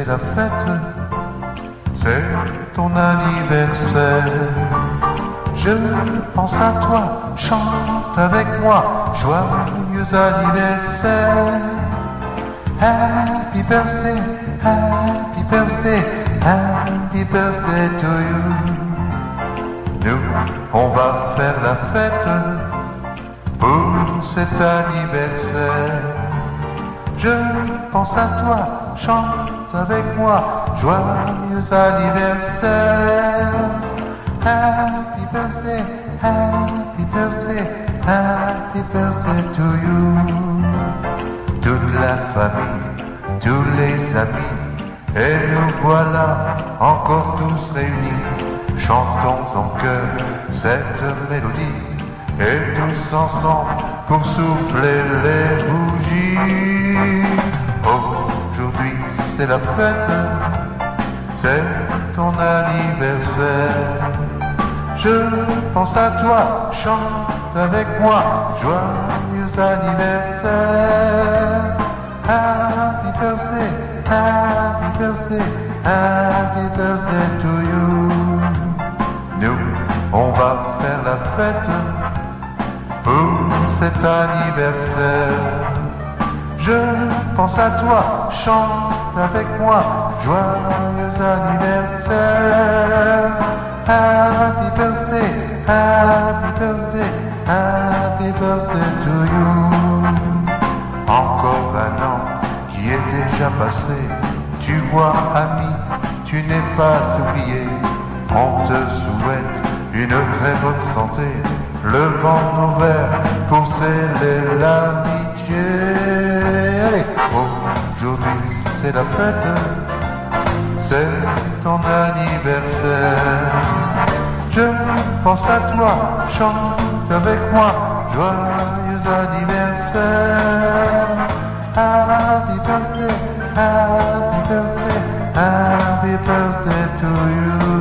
c'est la fête, c'est ton anniversaire. Je pense à toi, chante avec moi, joyeux anniversaire. Happy birthday, happy birthday, happy birthday to you. Nous, on va faire la fête pour cet anniversaire. Je pense à toi, chante avec moi, joyeux anniversaire. Happy birthday, happy birthday, happy birthday to you. Toute la famille, tous les amis, et nous voilà encore tous réunis. Chantons en chœur cette mélodie, et tous ensemble pour souffler les bougies. Aujourd'hui c'est la fête, c'est ton anniversaire. Je pense à toi, chante avec moi, joyeux anniversaire. Happy birthday, happy birthday, happy birthday to you. Nous, on va faire la fête pour cet anniversaire. Je pense à toi, chante avec moi, joyeux anniversaire. Happy birthday, happy birthday, happy birthday to you. Encore un an qui est déjà passé, tu vois ami, tu n'es pas oublié. On te souhaite une très bonne santé, levant nos verres pour sceller l'amitié. Allez, aujourd'hui c'est la fête, c'est ton anniversaire. Je pense à toi, chante avec moi, joyeux anniversaire. Happy birthday, happy birthday, happy birthday to you.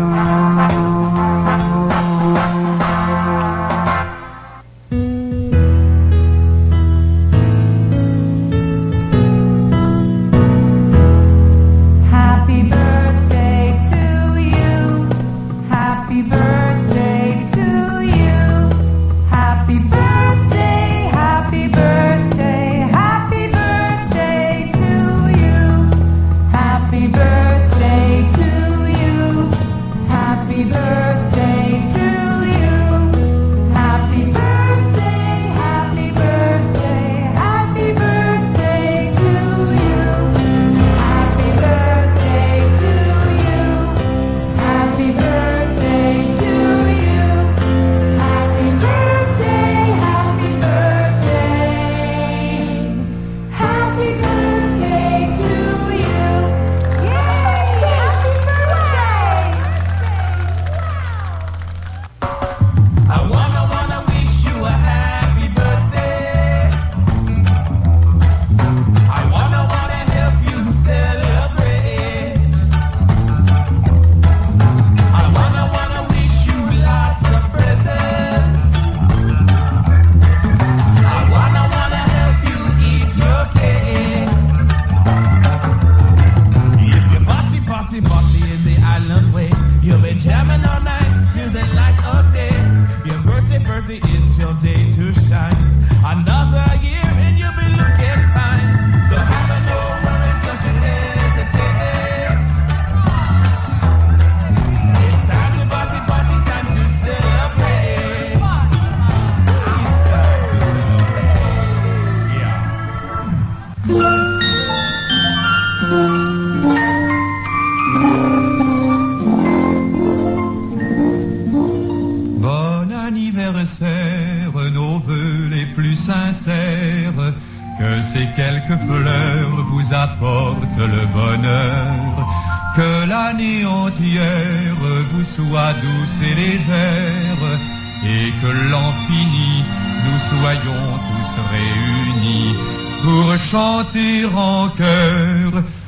Soit douce et légère, et que l'an fini, nous soyons tous réunis pour chanter en chœur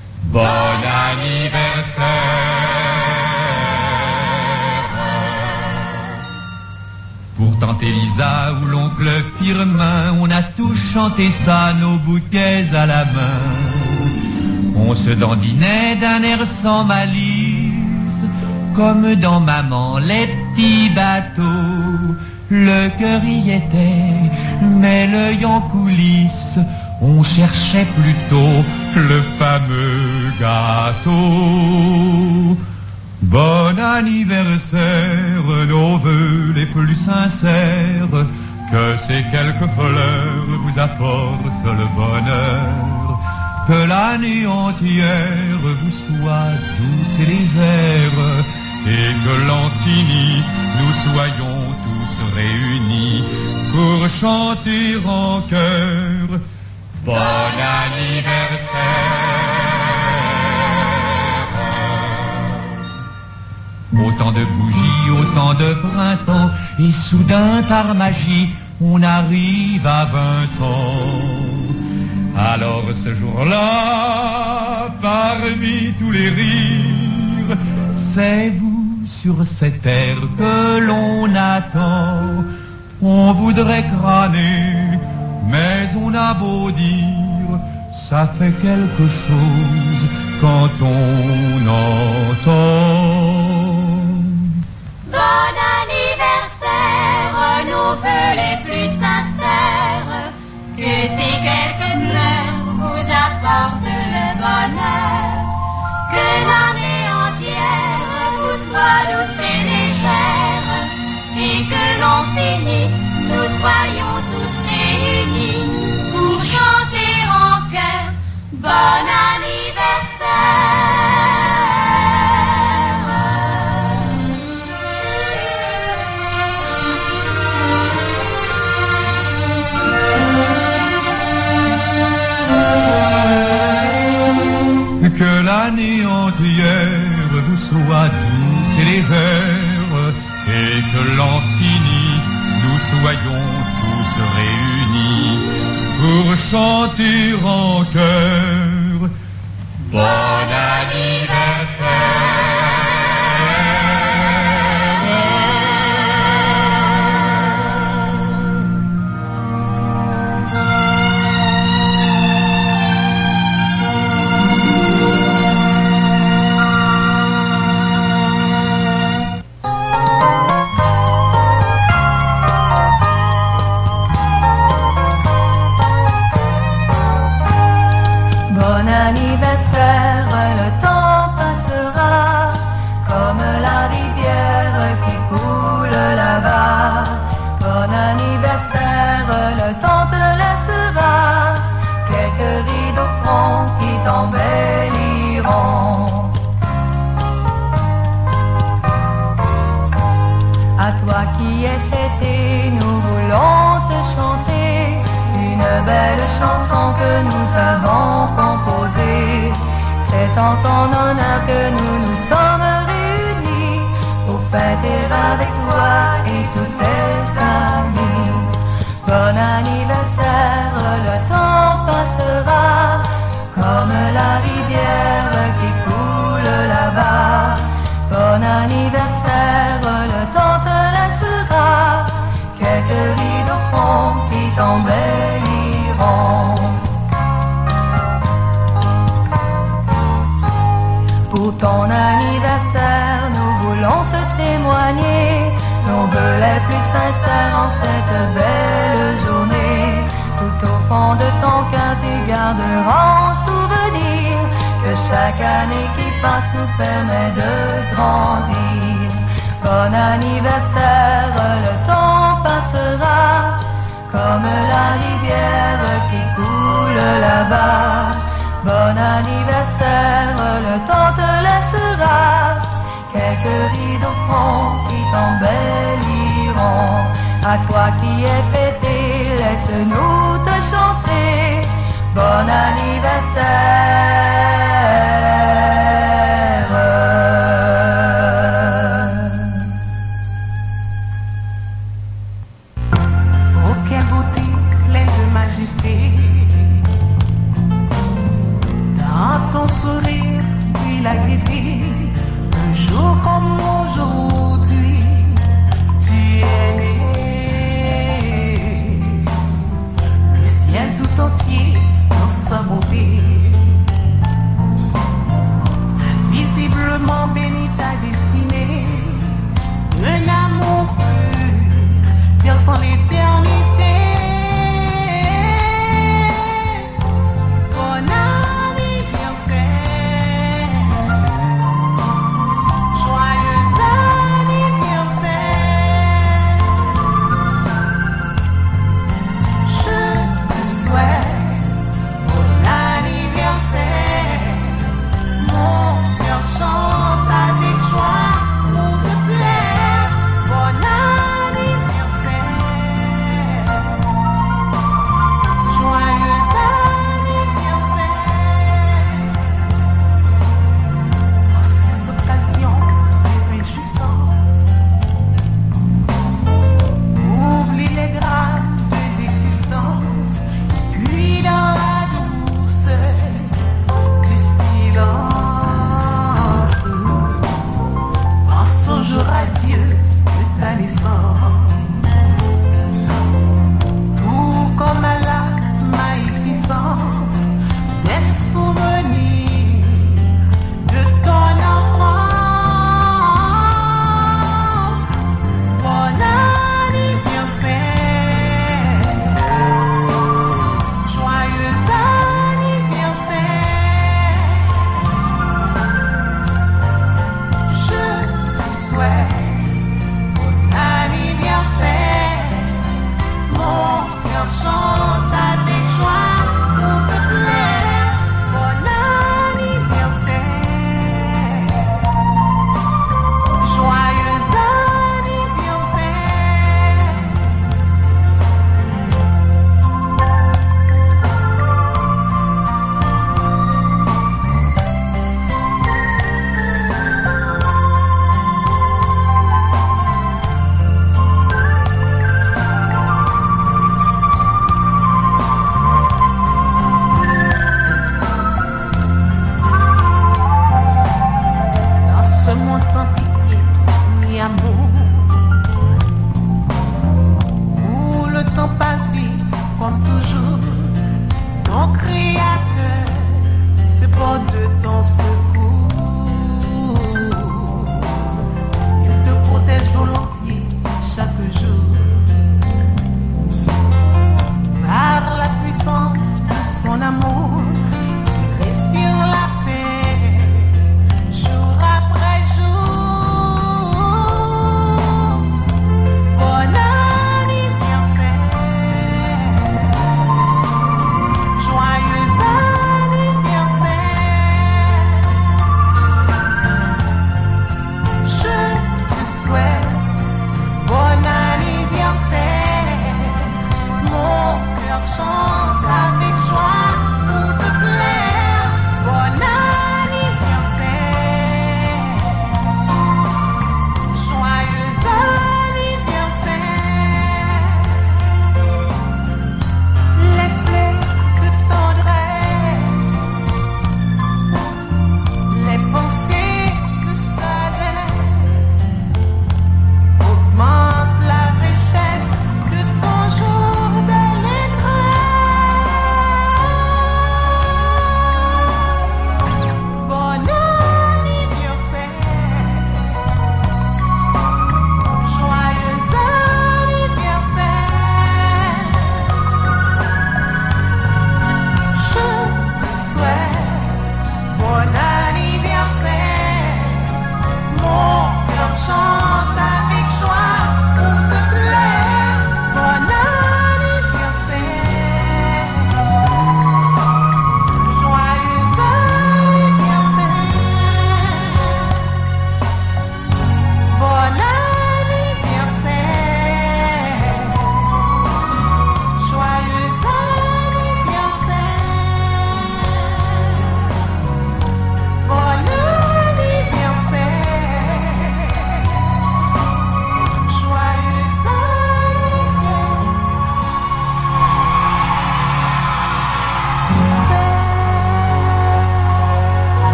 bon anniversaire. Pour tante Elisa ou l'oncle Firmin, on a tous chanté ça, nos bouquets à la main. On se dandinait d'un air sans malice, comme dans Maman les petits bateaux. Le cœur y était, mais l'œil en coulisses, on cherchait plutôt le fameux gâteau. Bon anniversaire, nos vœux les plus sincères, que ces quelques fleurs vous apportent le bonheur, que l'année entière vous soit douce et légère, et que l'an fini, nous soyons tous réunis pour chanter en chœur bon anniversaire. Autant de bougies, autant de printemps, et soudain par magie, on arrive à 20 ans. Alors ce jour-là, parmi tous les rires, c'est vous sur cette terre que l'on attend. On voudrait crâner, mais on a beau dire, ça fait quelque chose quand on entend. Bon anniversaire, nos vœux les plus sincères, que ces quelques fleurs vous apportent le bonheur, que l'année entière vous soit douce et légère, et que l'an fini, nous soyons tous réunis pour chanter en chœur bon anniversaire. Que l'année entière vous soit douce et légère, et que l'an fini, nous soyons tous réunis pour chanter en chœur bon anniversaire. Le temps passera comme la rivière qui coule là-bas. Bon anniversaire, le temps te laissera quelques rides au front qui t'embelliront. À toi qui es fêté, nous voulons te chanter une belle chanson que nous avons composée. C'est en ton honneur que nous nous sommes réunis pour fêter avec toi et tous tes amis. Bon anniversaire, le temps passera comme la rivière qui coule là-bas. Bon anniversaire, le temps te laissera quelques rides au fond qui t'embelliront. Pour ton anniversaire, nous voulons te témoigner nos vœux les plus sincères en cette belle journée. Tout au fond de ton cœur, tu garderas en souvenir que chaque année qui passe nous permet de grandir. Bon anniversaire, le temps passera comme la rivière qui coule là-bas. Bon anniversaire, le temps te laissera quelques rides au front qui t'embelliront. À toi qui es fêté, laisse-nous te chanter bon anniversaire. Oh, quelle beauté, pleine de majesté, dans ton sourire, puis la gaieté. Un jour comme aujourd'hui, tu es né. Le ciel tout entier dans sa beauté.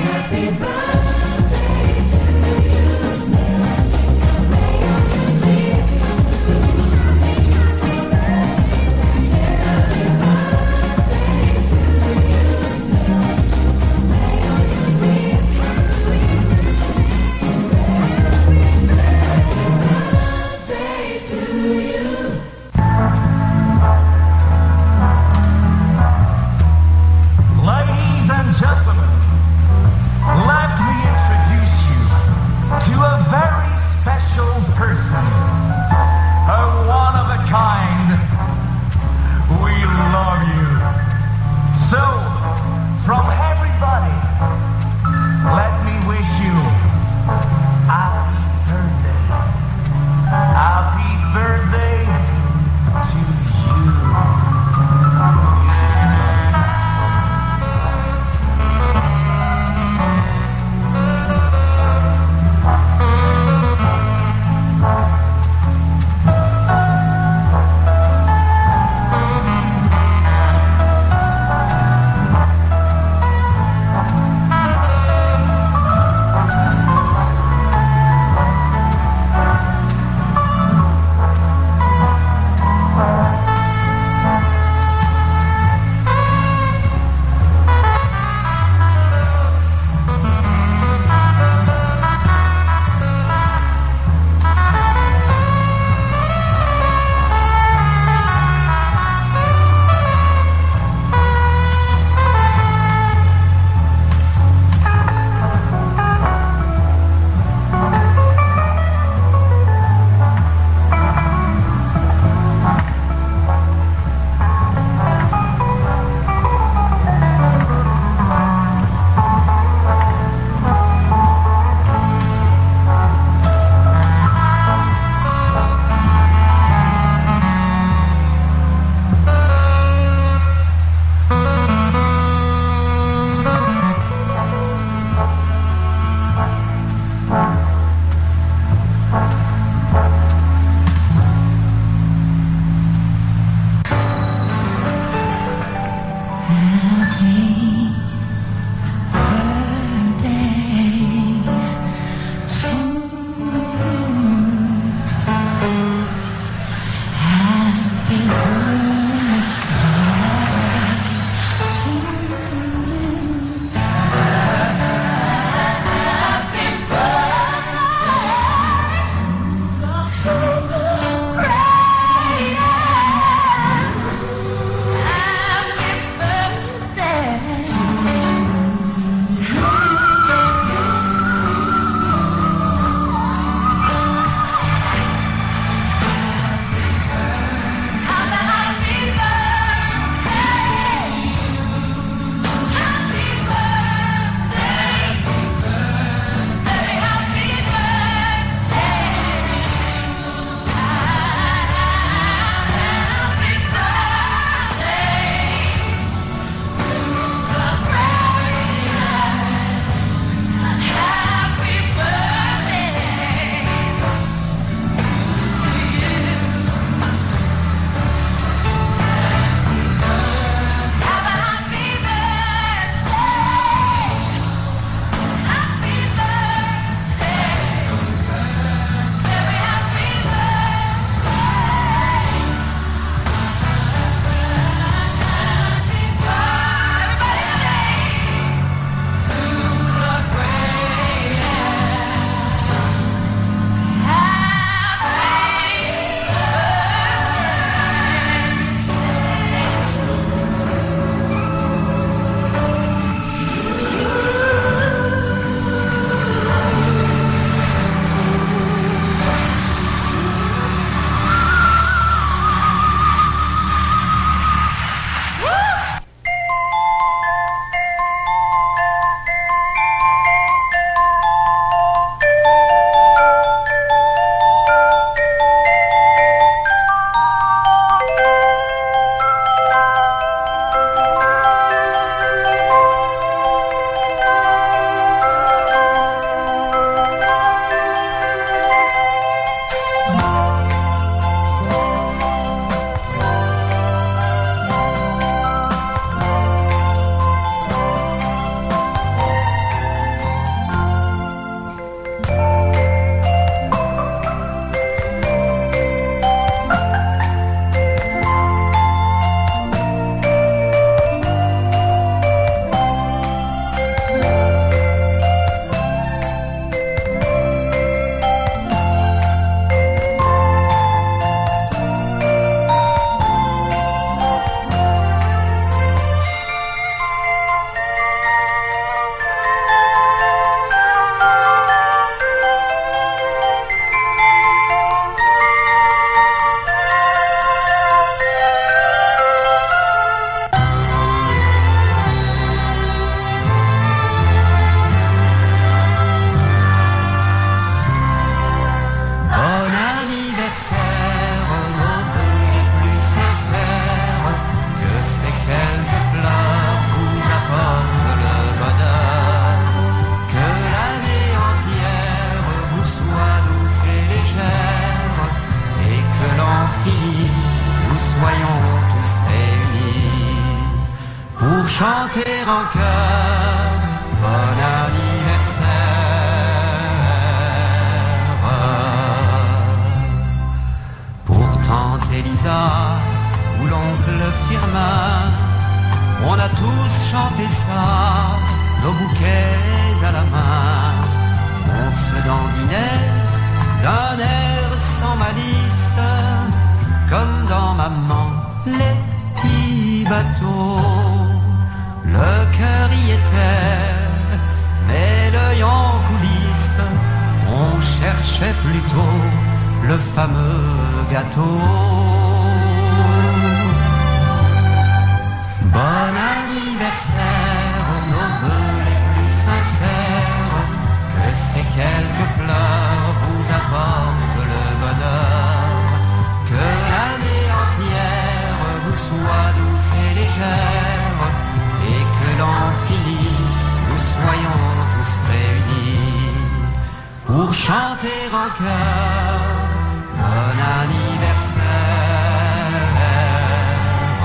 Ladies and gentlemen, let me à la main. On se dandinait d'un air sans malice, comme dans Maman les petits bateaux. Le cœur y était, mais l'œil en coulisses, on cherchait plutôt le fameux gâteau. Bon anniversaire, nos vœux les plus sincères, que ces quelques fleurs vous apportent le bonheur, que l'année entière vous soit douce et légère, et que l'an fini, nous soyons tous réunis pour chanter en chœur bon anniversaire.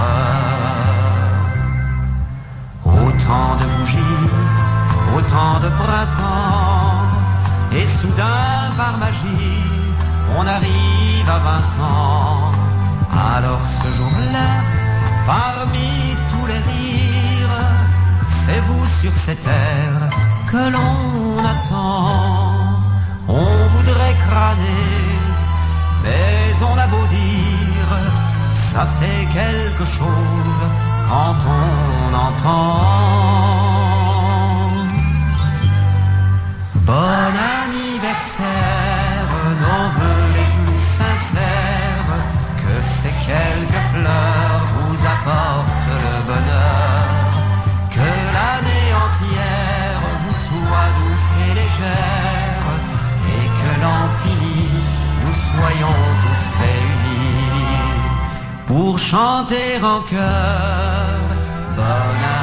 Autant de bougies, autant de printemps, et soudain par magie, on arrive à 20 ans. Alors ce jour-là, parmi tous les rires, c'est vous sur cette terre que l'on attend. On voudrait crâner, mais on a beau dire, ça fait quelque chose quand on entend. Bon anniversaire, nos vœux les plus sincères, que ces quelques fleurs vous apportent le bonheur, que l'année entière vous soit douce et légère, et que l'an fini, nous soyons tous réunis pour chanter en chœur bon anniversaire.